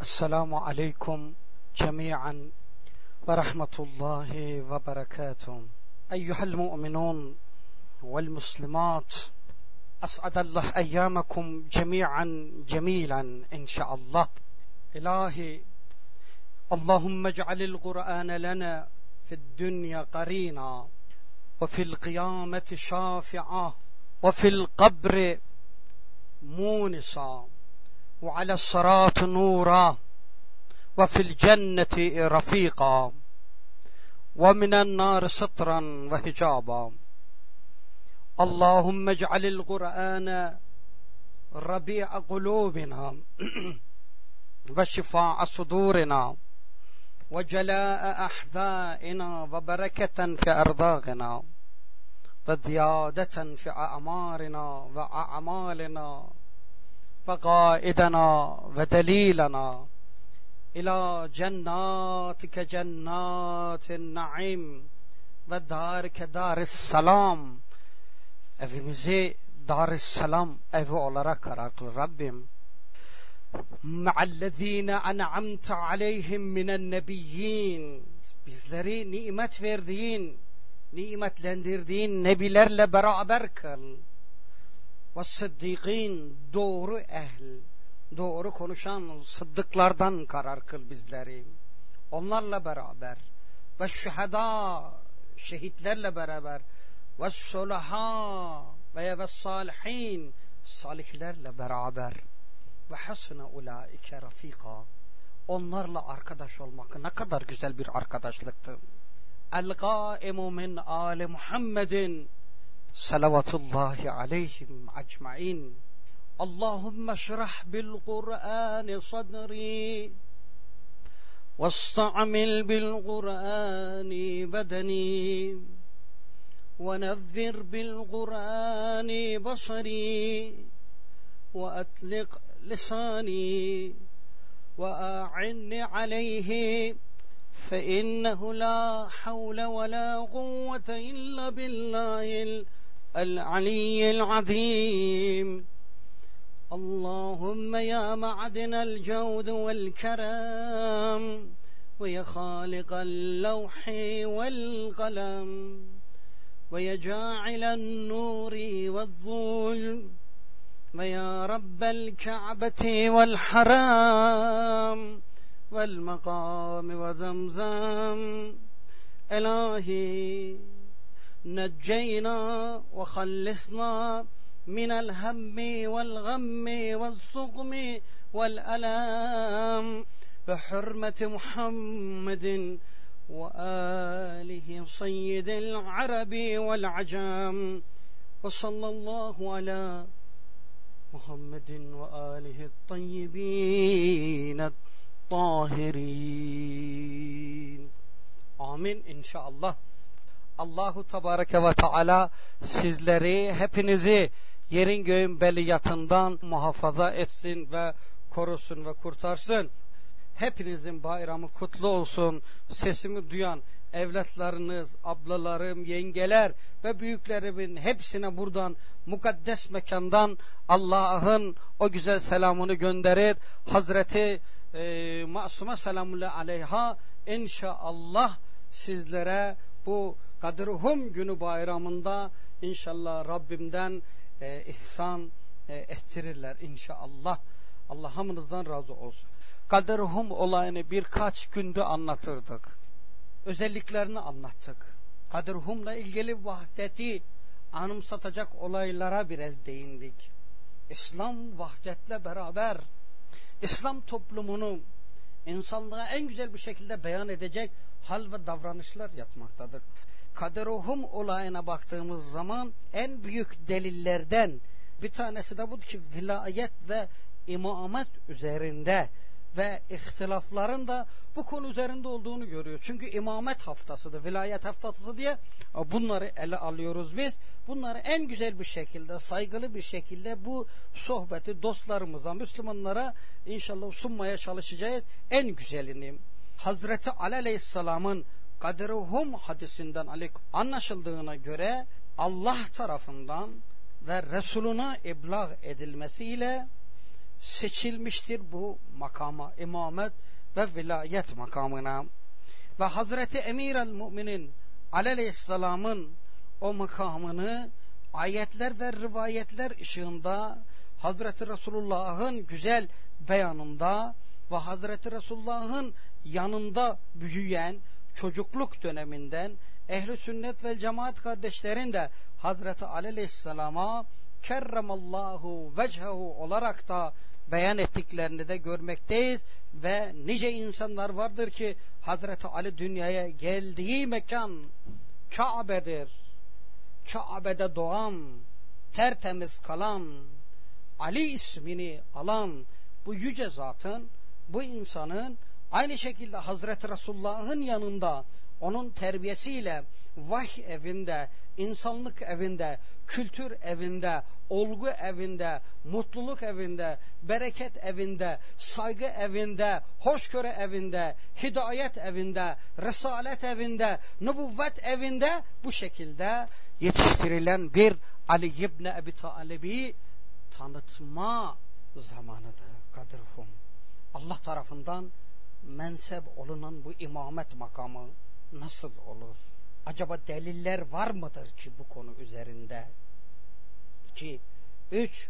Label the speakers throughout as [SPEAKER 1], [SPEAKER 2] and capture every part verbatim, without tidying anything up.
[SPEAKER 1] السلام عليكم جميعا ورحمة الله وبركاته. أيها المؤمنون والمسلمات، أسعد الله أيامكم جميعا جميلا إن شاء الله. إلهي اللهم اجعل القرآن لنا في الدنيا قرينا، وفي القيامة شافعا، وفي القبر مونسا، وعلى الصراط نورا، وفي الجنة رفيقا، ومن النار سترا وحجابا. اللهم اجعل القرآن ربيع قلوبنا وشفاء صدورنا وجلاء أحزاننا وبركة في أرزاقنا وزيادة في أعمارنا وأعمالنا وقائدنا ودليلنا إلى جناتك جنات النعيم ودارك دار السلام. Evimizi Darüsselam evi olarak karar kıl Rabbim. Ma'allezine en'amte aleyhim minen nebiyyin. Bizleri nimet verdiğin, nimetlendirdiğin nebilerle beraber kıl. Ve sıddıkîn, doğru ehl, doğru konuşan sıddıklardan karar kıl bizleri. Onlarla beraber. Ve şühedâ, şehitlerle beraber. Ve sulaha ve ve salihin, salihlerle beraber. Ve hasne ulaike rafika, onlarla arkadaş olmak ne kadar güzel bir arkadaşlıktı. El-gâimu min âli Muhammedin salavatullahi aleyhim ecmaîn. Allahümme şrah bil Kur'an sadri vesta'mil bil Kur'an bedeni ونذر بالقرآن بصري وأطلق لساني وأعني عليه فإنه لا حول ولا قوة إلا بالله العلي العظيم. اللهم يا معدن الجود والكرم ويا خالق اللوح والقلم ويا جاعل النور والظلم ويا رب الكعبة والحرام والمقام وزمزم. إلهي نجينا وخلصنا من الهم والغم والسقم والألام بحرمة محمد وآله سيد العرب والعجم. وصلى الله على محمد وآله الطيبين الطاهرين. Amin inşallah. Allahu Tebareke ve Teala sizleri, hepinizi yerin göğün beliyatından muhafaza etsin ve korusun ve kurtarsın. Hepinizin bayramı kutlu olsun. Sesimi duyan evlatlarınız, ablalarım, yengeler ve büyüklerimin hepsine buradan mukaddes mekandan Allah'ın o güzel selamını gönderir. Hazreti e, Masume selamullahi aleyha inşallah sizlere bu Kadir-ı günü bayramında inşallah Rabbimden e, ihsan e, ettirirler inşallah. Allah hamınızdan razı olsun. Kadir-ı olayını birkaç günde anlatırdık. Özelliklerini anlattık. Kadir-ı ilgili vahdeti anımsatacak olaylara biraz değindik. İslam vahdetle beraber İslam toplumunu insanlığa en güzel bir şekilde beyan edecek hal ve davranışlar yapmaktadır. Kadir-ı olayına baktığımız zaman en büyük delillerden bir tanesi de budur ki vilayet ve imamet üzerinde ve ihtilafların da bu konu üzerinde olduğunu görüyor. Çünkü imamet haftasıdır, vilayet haftası diye bunları ele alıyoruz biz. Bunları en güzel bir şekilde, saygılı bir şekilde bu sohbeti dostlarımıza, Müslümanlara inşallah sunmaya çalışacağız. En güzelini Hazreti Ali Aleyhisselam'ın Kadir-ı hadisinden anlaşıldığına göre Allah tarafından ve Resuluna iblag edilmesiyle seçilmiştir bu makama, imamet ve vilayet makamına. Ve Hazreti Emir el-Müminin aleyhisselamın o makamını ayetler ve rivayetler ışığında, Hazreti Resulullah'ın güzel beyanında ve Hazreti Resulullah'ın yanında büyüyen çocukluk döneminden ehl-i sünnet ve cemaat kardeşlerin de Hazreti Ali Aleyhisselam'a kerremallahu vechehu olarak da beyan ettiklerini de görmekteyiz ve nice insanlar vardır ki Hazreti Ali dünyaya geldiği mekan Kabe'dir. Kabe'de doğan, tertemiz kalan, Ali ismini alan bu yüce zatın, bu insanın aynı şekilde Hazreti Resulullah'ın yanında onun terbiyesiyle vahiy evinde, insanlık evinde, kültür evinde, olgu evinde, mutluluk evinde, bereket evinde, saygı evinde, hoşgörü evinde, hidayet evinde, risalet evinde, nübüvvet evinde bu şekilde yetiştirilen bir Ali İbni Ebi Talib'i tanıtma zamanıdır. Kadırhum. Allah tarafından mensep olunan bu imamet makamı nasıl olur? Acaba deliller var mıdır ki bu konu üzerinde? İki, üç,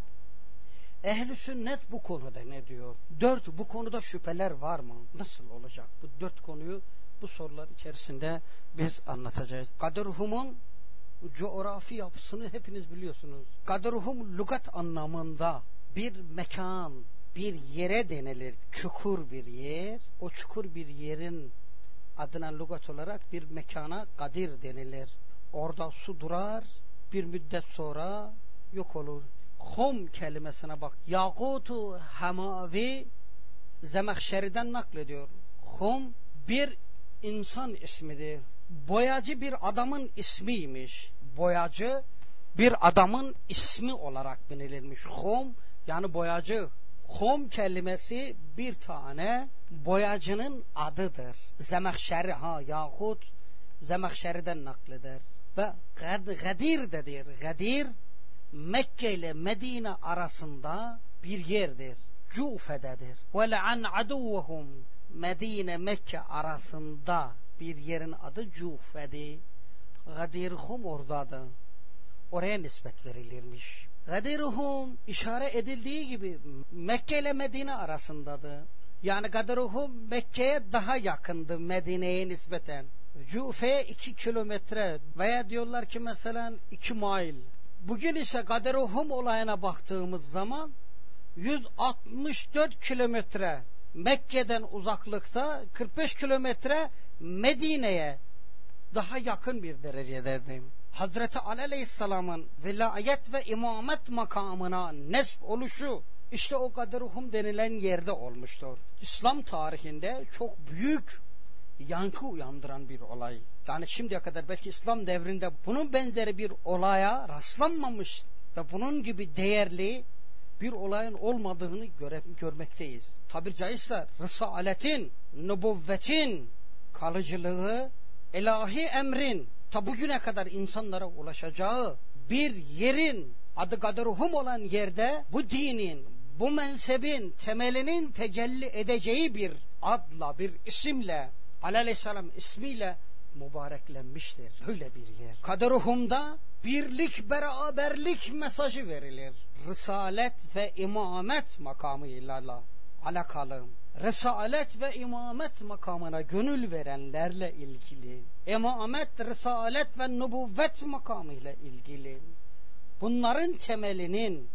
[SPEAKER 1] ehl-i sünnet bu konuda ne diyor? Dört, bu konuda şüpheler var mı? Nasıl olacak? Bu dört konuyu bu sorular içerisinde biz anlatacağız. Kadırhum'un coğrafi yapısını hepiniz biliyorsunuz. Kadırhum lügat anlamında bir mekan, bir yere denilir. Çukur bir yer. O çukur bir yerin adına lügat olarak bir mekana kadir denilir. Orada su durar, bir müddet sonra yok olur. Hum kelimesine bak. Yakutu Hamavi Zemahşeri'den naklediyor. Hum bir insan ismidir. Boyacı bir adamın ismiymiş. Boyacı bir adamın ismi olarak bilinirmiş. Hum yani boyacı. Hum kelimesi bir tane boyacının adıdır. Zemahşeri ha yahut Zemahşeri'den nakleder. Ve Gadir dedir. Gadir Mekke ile Medine arasında bir yerdir. Cufe'dedir. Ve le'an aduvuhum Medine Mekke arasında bir yerin adı Cufe'di. Gadirhum oradadır. Oraya nispet verilirmiş. Gadirhum işaret edildiği gibi Mekke ile Medine arasındadır. Yani Gadirhum Mekke'ye daha yakındı Medine'ye nispeten. Cufe'ye iki kilometre veya diyorlar ki mesela iki mil. Bugün ise Gadirhum olayına baktığımız zaman yüz altmış dört kilometre Mekke'den uzaklıkta, kırk beş kilometre Medine'ye daha yakın bir derecededir. Hazreti Ali Aleyhisselam'ın vilayet ve imamet makamına nesp oluşu işte o Gadirhum denilen yerde olmuştur. İslam tarihinde çok büyük yankı uyandıran bir olay. Yani şimdiye kadar belki İslam devrinde bunun benzeri bir olaya rastlanmamış ve bunun gibi değerli bir olayın olmadığını göre, görmekteyiz. Tabiri caizse risaletin, nübüvvetin kalıcılığı, ilahi emrin ta bugüne kadar insanlara ulaşacağı bir yerin adı Gadirhum olan yerde bu dinin, bu mensebin temelinin tecelli edeceği bir adla, bir isimle, Ali Aleyhisselam ismiyle mübareklenmiştir. Öyle bir yer. Gadirhum'da birlik, beraberlik mesajı verilir. Risalet ve imamet makamıyla alakalı. Risalet ve imamet makamına gönül verenlerle ilgili. İmamet, risalet ve nübüvvet makamıyla ilgili. Bunların temelinin,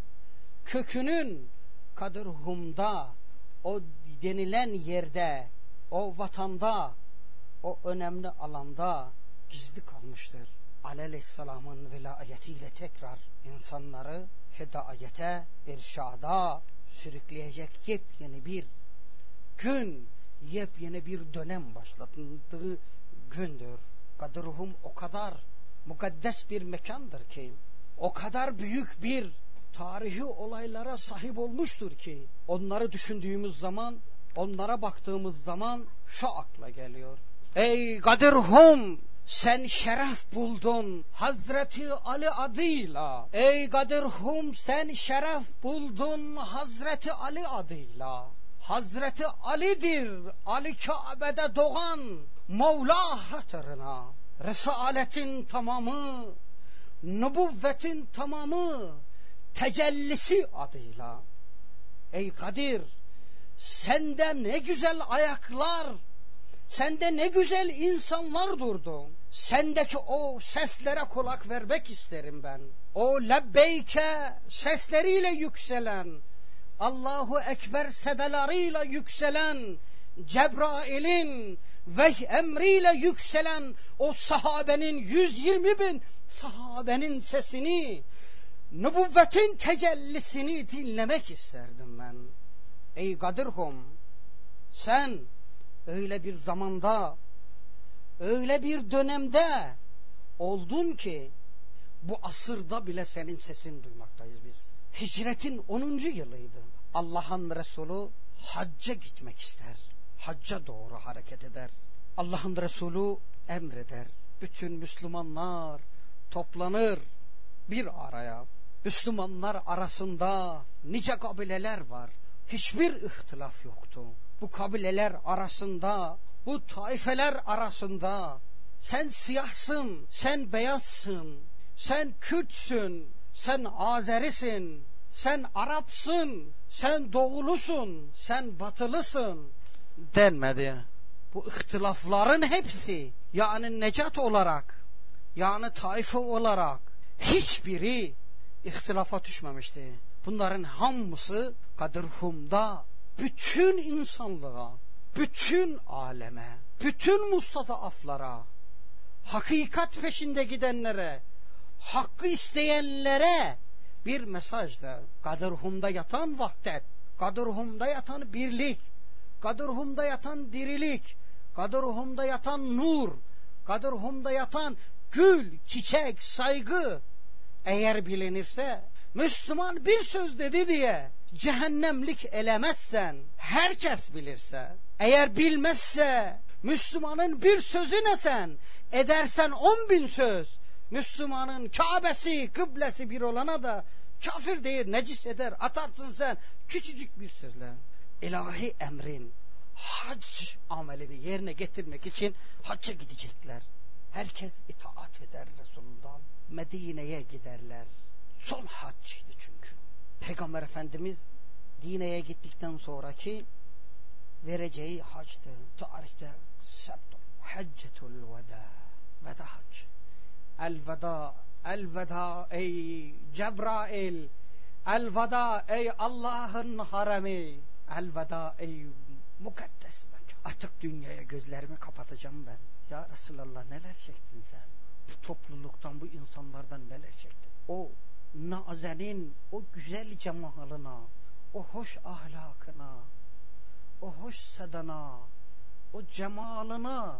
[SPEAKER 1] kökünün Gadirhum'da, o denilen yerde, o vatanda, o önemli alanda gizli kalmıştır. Ali Aleyhisselam'ın vilayetiyle tekrar insanları hidayete, irşada sürükleyecek yepyeni bir gün, yepyeni bir dönem başlatıldığı gündür. Gadirhum o kadar mukaddes bir mekandır ki, o kadar büyük bir tarihi olaylara sahip olmuştur ki, onları düşündüğümüz zaman, onlara baktığımız zaman şu akla geliyor. Ey Gadirhum sen şeref buldun Hazreti Ali adıyla. Ey Kadirhum, sen şeref buldun Hazreti Ali adıyla. Hazreti Ali'dir Ali Kabe'de doğan Mevla hatırına. Risaletin tamamı, nübüvvetin tamamı, tecellisi adıyla. Ey Kadir, sende ne güzel ayaklar, sende ne güzel insanlar durdu. Sendeki o seslere kulak vermek isterim ben. O lebbeyke sesleriyle yükselen, Allahu Ekber sedalarıyla yükselen, Cebrail'in veh emriyle yükselen o sahabenin, yüz yirmi bin sahabenin sesini, nübüvvetin tecellisini dinlemek isterdim ben. Ey Kadirhum, sen öyle bir zamanda, öyle bir dönemde oldun ki bu asırda bile senin sesini duymaktayız biz. Hicretin onuncu yılıydı. Allah'ın Resulü hacca gitmek ister. Hacca doğru hareket eder. Allah'ın Resulü emreder. Bütün Müslümanlar toplanır bir araya. Müslümanlar arasında nice kabileler var. Hiçbir ihtilaf yoktu. Bu kabileler arasında, bu taifeler arasında sen siyahsın, sen beyazsın, sen Kürtsün, sen Azerisin, sen Arapsın, sen doğulusun, sen batılısın denmedi. Bu ihtilafların hepsi yani necat olarak, yani taife olarak hiçbiri ihtilafa düşmemişti. Bunların hamısı Kadirhum'da bütün insanlığa, bütün aleme, bütün mustadaflara, hakikat peşinde gidenlere, hakkı isteyenlere bir mesajdı. Kadirhum'da yatan vahdet, Kadirhum'da yatan birlik, Kadirhum'da yatan dirilik, Kadirhum'da yatan nur, Kadirhum'da yatan gül, çiçek, saygı eğer bilinirse, Müslüman bir söz dedi diye cehennemlik elemezsen, herkes bilirse, eğer bilmezse, Müslümanın bir sözü ne sen, edersen on bin söz, Müslümanın Kabe'si, kıblesi bir olana da kafir değil, necis eder, atarsın sen küçücük bir sözle. İlahi emrin hac amelini yerine getirmek için hacca gidecekler. Herkes itaat eder Resul'dan. Medine'ye giderler. Son haccıydı çünkü. Peygamber Efendimiz Medine'ye gittikten sonraki vereceği hacdı. Tarihte sept Haccetul Veda. Veda hac. El veda, el veda ey Cebrail. El veda ey Allah'ın haremi. El veda ey mukaddes mekan. Artık dünyaya gözlerimi kapatacağım ben. Ya Resulallah, neler çektin sen? Bu topluluktan, bu insanlardan neler çektin? O nazenin, o güzel cemalına, o hoş ahlakına, o hoş sedana, o cemalına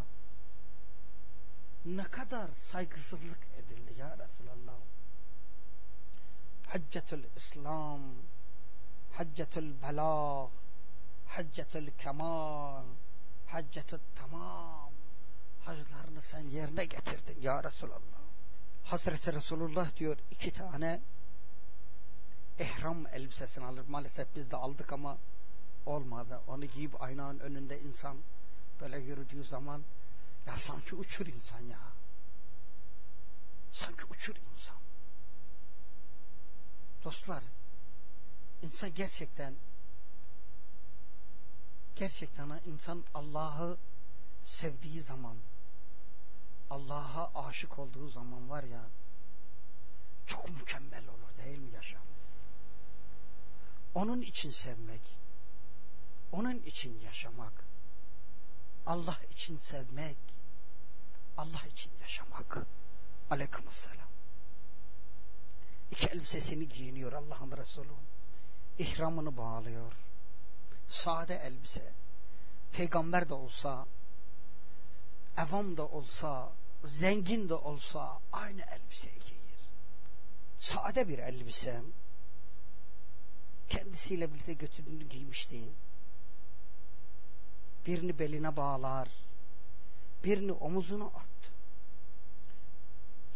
[SPEAKER 1] ne kadar saygısızlık edildi ya Resulallah. Haccetül İslam, Haccetül Belâh, Haccetül Kemal, Haccetül Tamam haclarını sen yerine getirdin ya Resulallah. Hazreti Resulullah diyor iki tane ihram elbisesini alır. Maalesef biz de aldık ama olmadı. Onu giyip aynanın önünde insan böyle yürüdüğü zaman ya sanki uçur insan ya. Sanki uçur insan. Dostlar, insan gerçekten gerçekten insan Allah'ı sevdiği zaman, Allah'a aşık olduğu zaman var ya, çok mükemmel olur değil mi yaşam? Onun için sevmek, onun için yaşamak, Allah için sevmek, Allah için yaşamak. Aleykümselam. İki elbisesini giyiniyor Allah'ın Resulü. İhramını bağlıyor. Sade elbise. Peygamber de olsa, evam da olsa, zengin de olsa aynı elbiseyi giyir. Sade bir elbise. Kendisiyle birlikte götürdüğünü giymişti. Birini beline bağlar, birini omuzuna attı.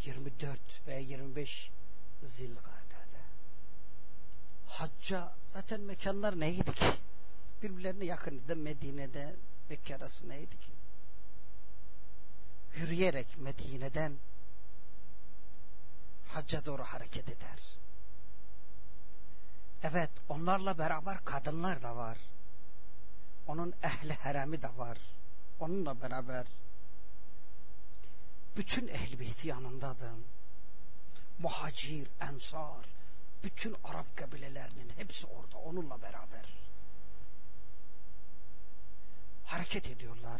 [SPEAKER 1] yirmi dört veya yirmi beş Zilkade'de. Hacca zaten mekanlar neydi ki? Birbirlerine yakındı. Medine'de Mekke arası neydi ki? Yürüyerek Medine'den hacca doğru hareket eder. Evet, onlarla beraber kadınlar da var. Onun ehli haremi de var. Onunla beraber bütün ehl-i beyti yanındadır. Muhacir, ensar, bütün Arap kabilelerinin hepsi orada onunla beraber hareket ediyorlar.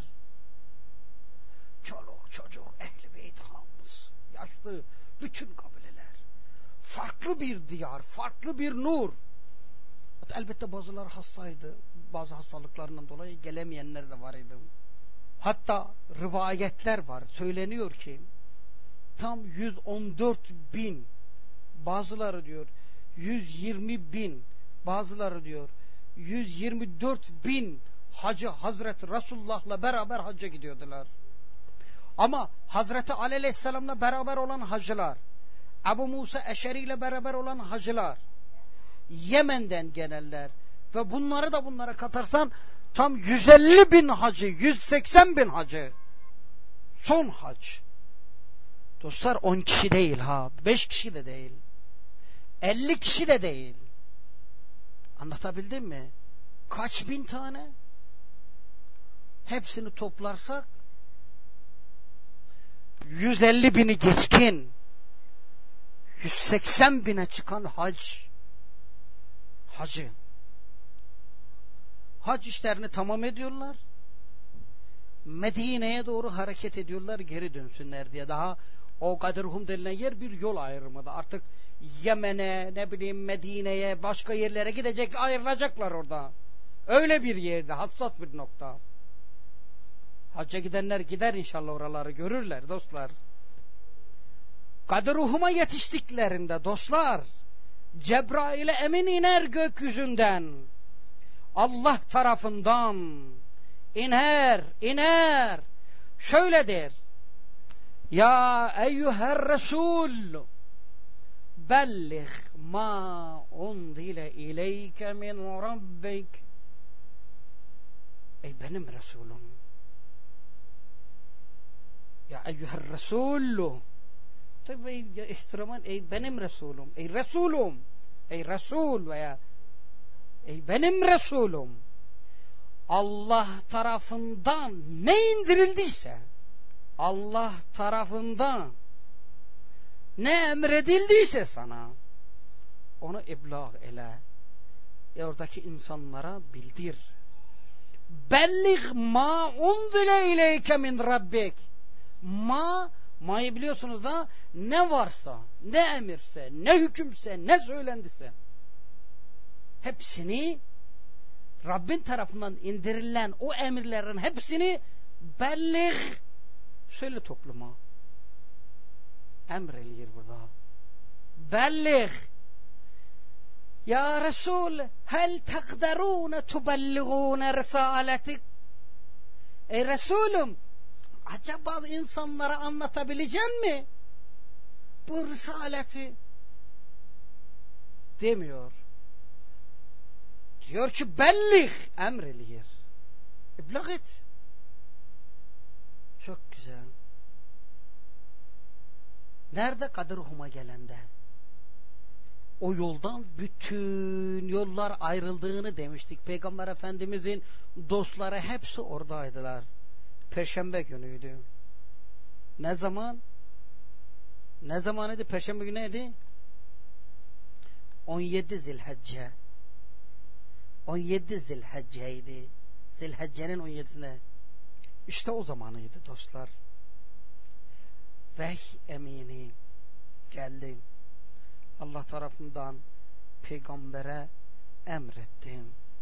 [SPEAKER 1] Çoluk çocuk, ehl-i beyt hamız, yaşlı, bütün kabileler. Farklı bir diyar, farklı bir nur. Elbette bazıları hastaydı. Bazı hastalıklarından dolayı gelemeyenler de var idi. Hatta rivayetler var. Söyleniyor ki tam yüz on dört bin, bazıları diyor yüz yirmi bin, bazıları diyor yüz yirmi dört bin hacı Hazreti Resulullah'la beraber hacca gidiyordular. Ama Hazreti Ali Aleyhisselam'la beraber olan hacılar, Ebu Musa Eşeri ile beraber olan hacılar, Yemen'den gelenler ve bunları da bunlara katarsan tam yüz elli bin hacı, yüz seksen bin hacı. Son hac. Dostlar on kişi değil ha, beş kişi de değil, elli kişi de değil. Anlatabildim mi? Kaç bin tane? Hepsini toplarsak yüz elli bini geçkin, yüz seksen bine çıkan hac, hacı. Hac işlerini tamam ediyorlar. Medine'ye doğru hareket ediyorlar geri dönsünler diye. Daha o Gadirhum denilen yer bir yol ayrımı da. Artık Yemen'e, ne bileyim Medine'ye, başka yerlere gidecek, ayrılacaklar orada. Öyle bir yerde, hassas bir nokta. Hacca gidenler gider inşallah, oraları görürler dostlar. Gadirhum'a yetiştiklerinde dostlar, Cebrail'e emin iner gökyüzünden. Allah tarafından iner, iner. Şöyle der: Ya eyyüher Resul, belliğ ma undile ileyke min Rabbik. Ey benim Resulüm. Ya eyyüher Resul. Tabi ya ihtiramın, ey benim Resulüm, ey Resulüm, ey Resul veya ey benim Resulüm. Allah tarafından ne indirildiyse, Allah tarafından ne emredildiyse sana, onu iblag ile, e oradaki insanlara bildir. Belliğ ma undile ileyke min Rabbik. Ma, ma'yı biliyorsunuz da, ne varsa, ne emirse, ne hükümse, ne söylendiyse, hepsini Rabbin tarafından indirilen o emirlerin hepsini belliğ, söyle topluma. Emredilir burada. Belliğ. Ya Resul, hel takderune tubelligune risaletik. Ey Resulüm, acaba insanlara anlatabilecek mi bu risaleti? Demiyor. Diyor ki belliğ, emredilir. İblag et. Çok güzel. Nerede? Gadirhum'a gelende. O yoldan bütün yollar ayrıldığını demiştik. Peygamber Efendimizin dostları hepsi oradaydılar. Perşembe günüydü. Ne zaman? Ne zamanıydı? Perşembe günü neydi? on yedi Zilhicce. on yedi Zilhicce'ydi. Zilhicce'nin on yedisine. İşte o zamanıydı dostlar. Vahiy emini geldi. Allah tarafından peygambere emretti.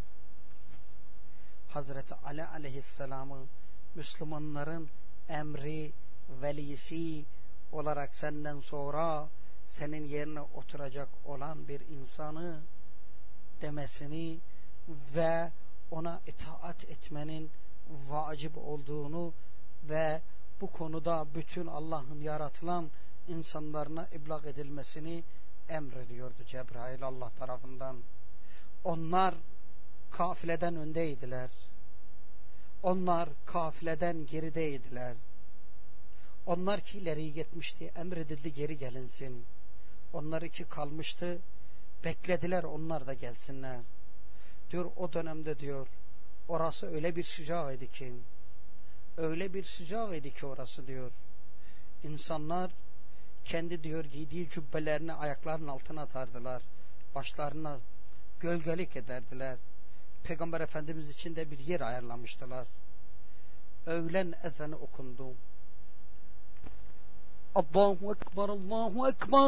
[SPEAKER 1] Hazreti Ali aleyhisselamı Müslümanların emri velisi olarak senden sonra senin yerine oturacak olan bir insanı demesini ve ona itaat etmenin vacip olduğunu ve bu konuda bütün Allah'ın yaratılan insanlarına iblağ edilmesini emrediyordu Cebrail Allah tarafından. Onlar kafileden öndeydiler. Onlar kafileden gerideydiler. Onlar ki ileri gitmişti, emredildi geri gelinsin. Onlar iki kalmıştı, beklediler onlar da gelsinler. Diyor o dönemde diyor, orası öyle bir sıcağıydı ki, öyle bir sıcağıydı ki orası diyor. İnsanlar kendi diyor giydiği cübbelerini ayaklarının altına atardılar. Başlarına gölgelik ederdiler. Peygamber Efendimiz için de bir yer ayarlamıştılar. Öğlen ezanı okundu. Allahu Ekber, Allahu Ekber,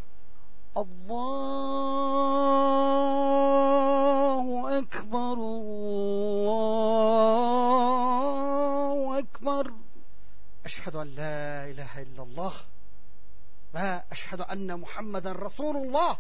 [SPEAKER 1] Allahu Ekber, Allahu Ekber. Eşhedü en la ilahe illallah ve eşhedü enne Muhammeden Resulullah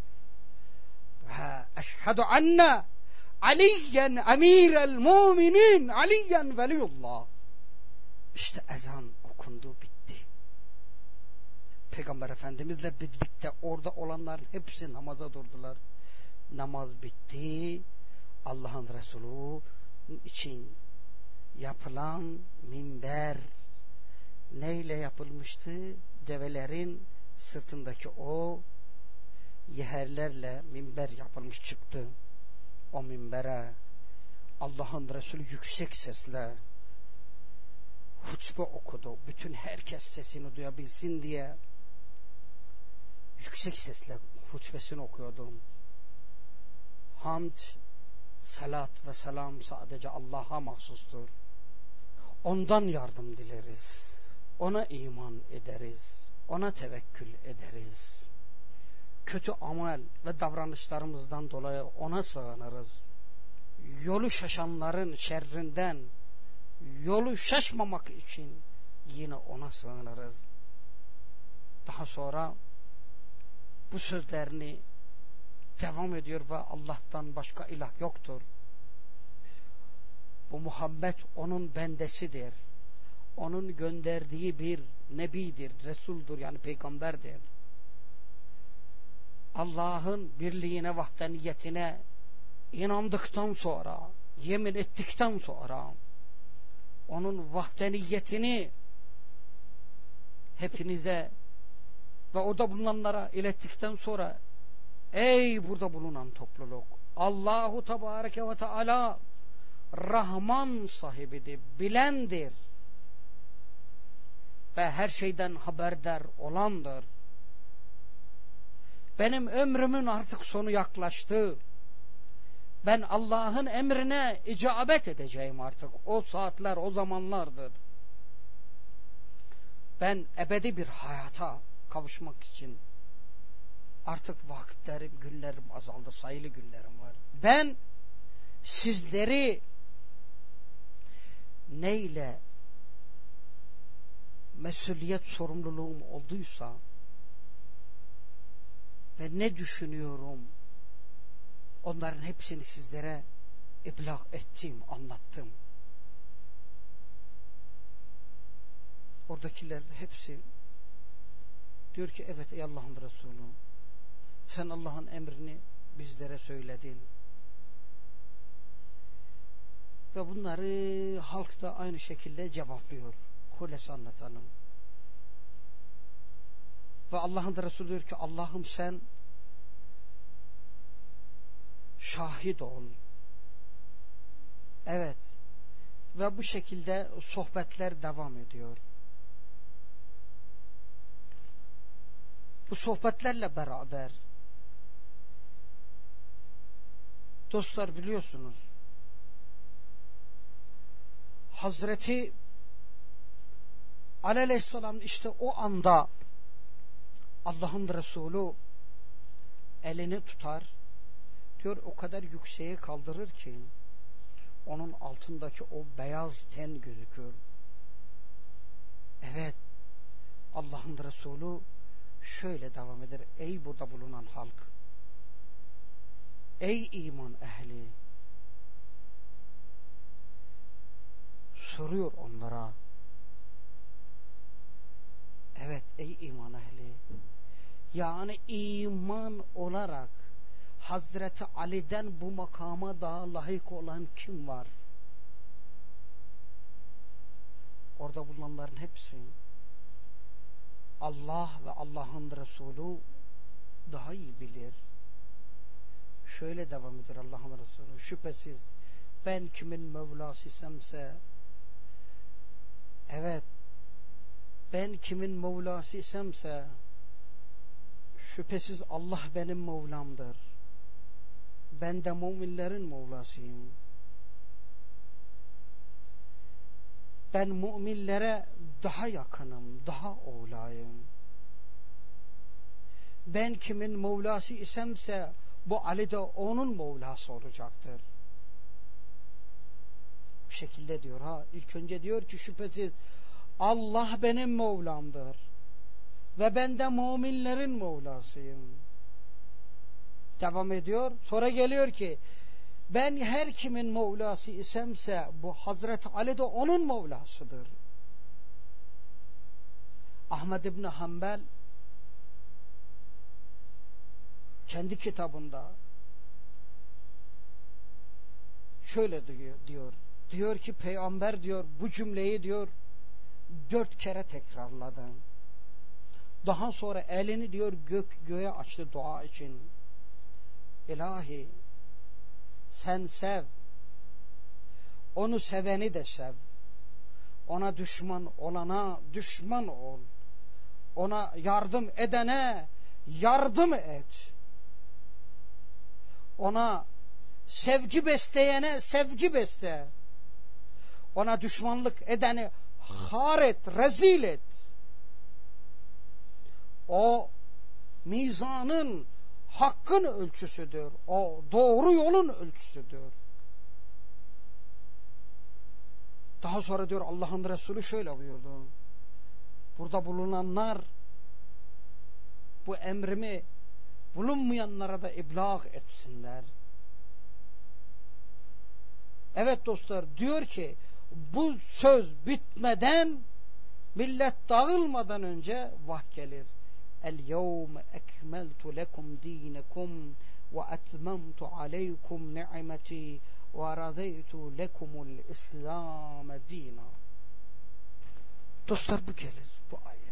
[SPEAKER 1] ve eşhedü enne Aliyen emirel müminin, Aliyen veliyullah. İşte ezan okundu, bitti. Peygamber Efendimizle birlikte orada olanların hepsi namaza durdular. Namaz bitti. Allah'ın Resulü için yapılan minber neyle yapılmıştı? Develerin sırtındaki o yeherlerle minber yapılmış çıktı. O minbere Allah'ın Resulü yüksek sesle hutbe okudu. Bütün herkes sesini duyabilsin diye yüksek sesle hutbesini okuyordu. Hamd, salat ve selam sadece Allah'a mahsustur. Ondan yardım dileriz. Ona iman ederiz. Ona tevekkül ederiz. Kötü amel ve davranışlarımızdan dolayı ona sığınırız. Yolu şaşanların şerrinden yolu şaşmamak için yine ona sığınırız. Daha sonra bu sözlerini devam ediyor ve Allah'tan başka ilah yoktur. Bu Muhammed onun bendesidir. Onun gönderdiği bir nebidir, resuldur, yani peygamberdir. Allah'ın birliğine, vahdaniyetine inandıktan sonra, yemin ettikten sonra onun vahdaniyetini hepinize ve orada bulunanlara ilettikten sonra, ey burada bulunan topluluk, Allahu Tebareke ve Teala Rahman sahibidir, bilendir ve her şeyden haberdar olandır. Benim ömrümün artık sonu yaklaştı. Ben Allah'ın emrine icabet edeceğim artık. O saatler, o zamanlardır. Ben ebedi bir hayata kavuşmak için artık vakitlerim, günlerim azaldı. Sayılı günlerim var. Ben sizleri neyle mesuliyet sorumluluğum olduysa ve ne düşünüyorum, onların hepsini sizlere iblağ ettim, anlattım. Oradakiler hepsi diyor ki evet ey Allah'ın Resulü, sen Allah'ın emrini bizlere söyledin. Ve bunları halk da aynı şekilde cevaplıyor. Hulesi anlatalım. Ve Allah'ın Resulü diyor ki Allah'ım sen şahit ol. Evet. Ve bu şekilde sohbetler devam ediyor. Bu sohbetlerle beraber dostlar biliyorsunuz Hazreti Ali Aleyhisselam işte o anda Allah'ın Resulü elini tutar, diyor o kadar yükseğe kaldırır ki onun altındaki o beyaz ten gözükür. Evet, Allah'ın Resulü şöyle devam eder. Ey burada bulunan halk, ey iman ehli, soruyor onlara. Evet ey iman ehli, Yani iman olarak Hazreti Ali'den bu makama daha layık olan kim var? Orada bulunanların hepsi Allah ve Allah'ın Resulü daha iyi bilir. Şöyle devam ediyor Allah'ın Resulü: şüphesiz ben kimin Mevlasıysemse, evet ben kimin Mevlasıysemse şüphesiz Allah benim Mevlamdır. Ben de müminlerin Mevlasıyım. Ben müminlere daha yakınım, daha olayım. Ben kimin Mevlası isemse bu Ali de onun Mevlası olacaktır. Bu şekilde diyor ha. İlk önce diyor ki şüphesiz Allah benim Mevlamdır ve ben de müminlerin Mevlasıyım. Devam ediyor. Sonra geliyor ki ben her kimin Mevlası isemse bu Hazreti Ali de onun Mevlasıdır. Ahmed İbni Hanbel kendi kitabında şöyle diyor, diyor. Diyor ki peygamber diyor bu cümleyi diyor dört kere tekrarladı. Daha sonra elini diyor gök göğe açtı dua için. İlahi sen sev, onu seveni de sev, ona düşman olana düşman ol, ona yardım edene yardım et, ona sevgi besleyene sevgi besle, ona düşmanlık edeni har et, rezil et. O mizanın, hakkın ölçüsüdür. O doğru yolun ölçüsüdür. Daha sonra diyor Allah'ın Resulü şöyle buyurdu: burada bulunanlar bu emrimi bulunmayanlara da iblağ etsinler. Evet dostlar, diyor ki bu söz bitmeden, millet dağılmadan önce vahy gelir. El-yevme ekmeltu lekum dinekum ve etmemtu aleykum ni'meti ve razeytu lekumul İslam dina. Dostlar bu gelir, bu ayet.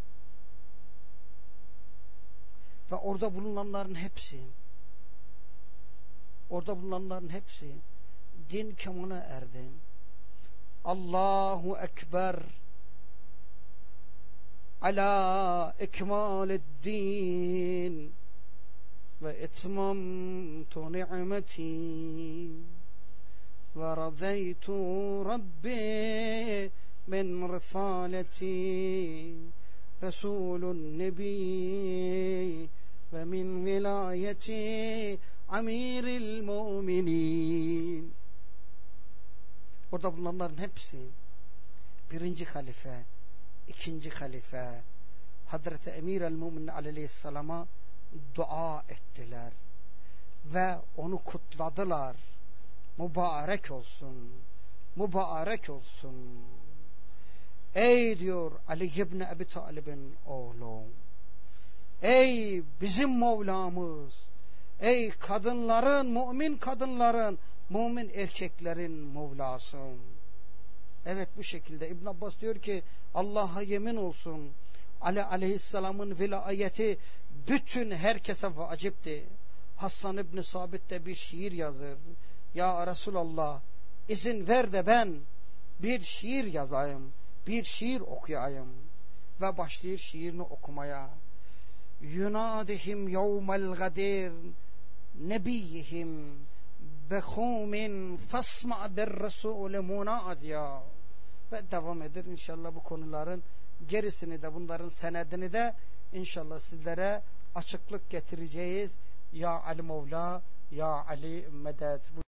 [SPEAKER 1] Ve orada bulunanların hepsi, orada bulunanların hepsi din kemale erdi. Allahu Ekber ala ikmaliddin ve etmamtu ni'meti ve razeytu Rabbi min risaleti Resulun Nebi ve min vilayeti Amiril Müminin. Orada bulunanların hepsi birinci halife, ikinci halife Hazreti Emir el-Müminin aleyhisselama dua ettiler ve onu kutladılar. Mübarek olsun, mübarek olsun. Ey diyor Ali ibn Ebi Talib'in oğlu, ey bizim Mevlamız, ey kadınların, mümin kadınların, mümin erkeklerin Mevlası. Evet, bu şekilde İbn Abbas diyor ki Allah'a yemin olsun, Ali aleyhisselamın vilayeti bütün herkese vacipti. Hasan İbni Sabit de bir şiir yazır. Ya Resulallah, izin ver de ben bir şiir yazayım, bir şiir okuyayım. Ve başlıyor şiirini okumaya. Yunadihim yevmel gadir nebiyihim bekhumin fasma bir Resulü munadiya. Ve devam eder inşallah. Bu konuların gerisini de, bunların senedini de inşallah sizlere açıklık getireceğiz. Ya Ali Mevla, Ya Ali Medet.